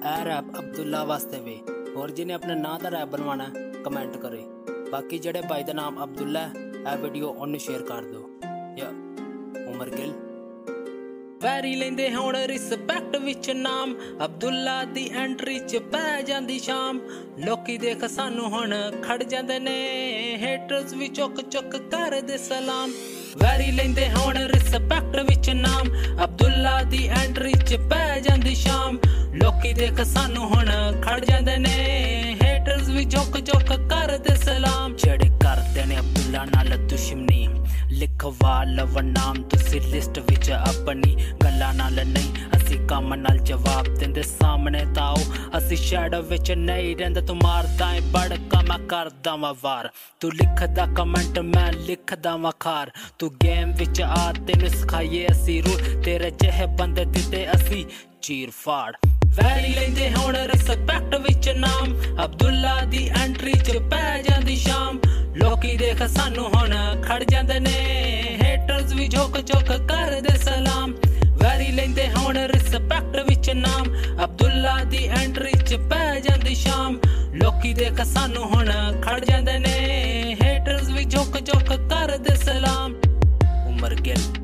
ਇਹ ਰੈਪ ਅਬਦੁੱਲਾ ਵਾਸਤੇ ਵੇ और जिन्हें अपने नाम का रैप बनवाना है कमेंट करे। बाकी जेड़े भाई का नाम अब्दुल्ला है यह वीडियो उन्हें शेयर कर दो। या उमर गिल वैरी लेंदे हुण रिस्पैक्ट विच नाम अब्दुल्ला दी एंट्री च पै जांदी शाम। लोकी देख सानू हुण खड़ जांदे ने हेटर्स भी चुक चुक कर दे सलाम। वैरी लेंदे हुण रिस्पैक्ट विच नाम अब्दुल्ला दी एंट्री च पै जांदी शाम। लोकी देख सानू हुण खड़ जांदे ने हेटर्स भी चुक चुक कर दे सलाम। जेड़े करदे ने अब्दुल्ला नाल दुश्मनी लिखवा लव नाम तुसी लिस्ट विच अपनी गल्लां नाल नहीं असी काम नाल जवाब देंदे सामने ताओ। असी शैडो विच नहीं रहिंदे तू मारदा है बड़का मैं करदा वां वार। तू लिखदा कमेंट मैं लिखदा वां खार। तू गेम विच आ तैनूं सिखाइए असी रूल तेरे जेहे बंदे दिते असी चीर फाड़। वैरी लेंदे हुण रिस्पैक्ट विच नाम अब्दुल्ला दी एंट्री च पै जांदी शाम। लोकी देख सानू हुण खड़ जांदे ने हेटर्स भी झुक झुक कर दे सलाम। वैरी लेंदे हुण रिस्पैक्ट विच नाम अब्दुल्ला दी एंट्री च पै जांदी शाम। लोकी देख सानू हुण खड़ जांदे ने हेटर्स भी झुक झुक कर दे सलाम। उमर गिल।